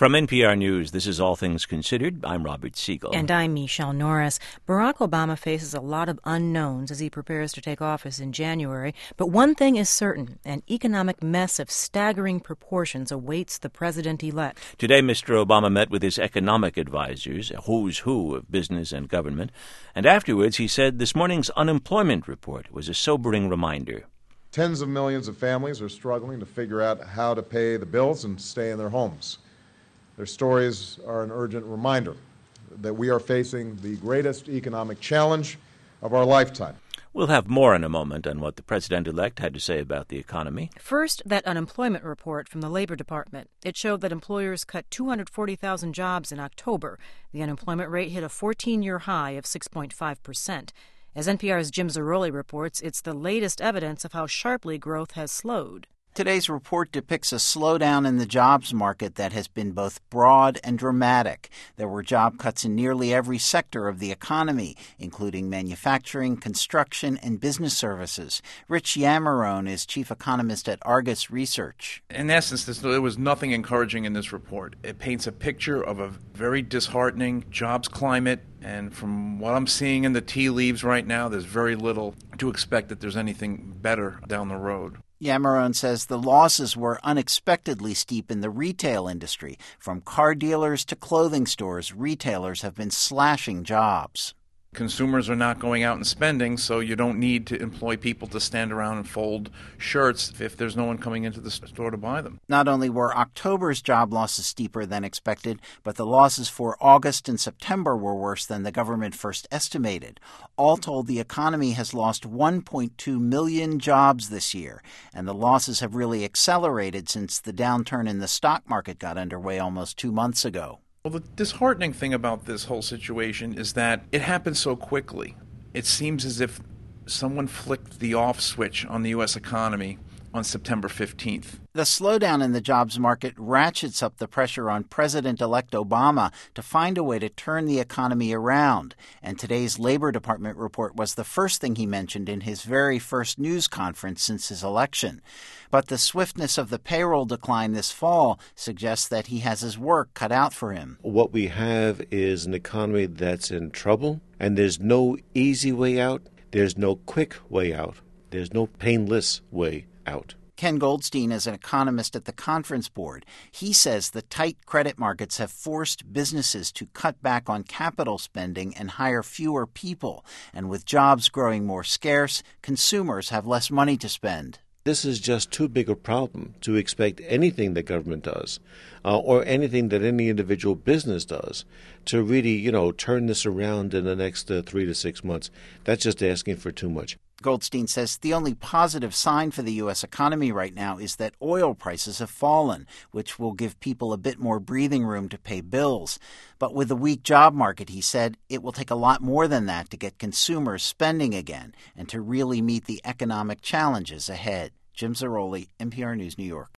From NPR News, this is All Things Considered. I'm Robert Siegel. And I'm Michelle Norris. Barack Obama faces a lot of unknowns as he prepares to take office in January. But one thing is certain, an economic mess of staggering proportions awaits the president-elect. Today, Mr. Obama met with his economic advisors, a who's who of business and government. And afterwards, he said this morning's unemployment report was a sobering reminder. Tens of millions of families are struggling to figure out how to pay the bills and stay in their homes. Their stories are an urgent reminder that we are facing the greatest economic challenge of our lifetime. We'll have more in a moment on what the president-elect had to say about the economy. First, that unemployment report from the Labor Department. It showed that employers cut 240,000 jobs in October. The unemployment rate hit a 14-year high of 6.5%. As NPR's Jim Zarroli reports, it's the latest evidence of how sharply growth has slowed. Today's report depicts a slowdown in the jobs market that has been both broad and dramatic. There were job cuts in nearly every sector of the economy, including manufacturing, construction, and business services. Rich Yamarone is chief economist at Argus Research. In essence, there was nothing encouraging in this report. It paints a picture of a very disheartening jobs climate, and from what I'm seeing in the tea leaves right now, there's very little to expect that there's anything better down the road. Yamarone says the losses were unexpectedly steep in the retail industry. From car dealers to clothing stores, retailers have been slashing jobs. Consumers are not going out and spending, so you don't need to employ people to stand around and fold shirts if there's no one coming into the store to buy them. Not only were October's job losses steeper than expected, but the losses for August and September were worse than the government first estimated. All told, the economy has lost 1.2 million jobs this year, and the losses have really accelerated since the downturn in the stock market got underway almost 2 months ago. Well, the disheartening thing about this whole situation is that it happened so quickly. It seems as if someone flicked the off switch on the U.S. economy on September 15th. The slowdown in the jobs market ratchets up the pressure on President-elect Obama to find a way to turn the economy around. And today's Labor Department report was the first thing he mentioned in his very first news conference since his election. But the swiftness of the payroll decline this fall suggests that he has his work cut out for him. What we have is an economy that's in trouble, and there's no easy way out. There's no quick way out. There's no painless way out. Ken Goldstein is an economist at the Conference Board. He says the tight credit markets have forced businesses to cut back on capital spending and hire fewer people. And with jobs growing more scarce, consumers have less money to spend. This is just too big a problem to expect anything the government does or anything that any individual business does to really, turn this around in the next 3 to 6 months. That's just asking for too much. Goldstein says the only positive sign for the U.S. economy right now is that oil prices have fallen, which will give people a bit more breathing room to pay bills. But with a weak job market, he said, it will take a lot more than that to get consumers spending again and to really meet the economic challenges ahead. Jim Zarroli, NPR News, New York.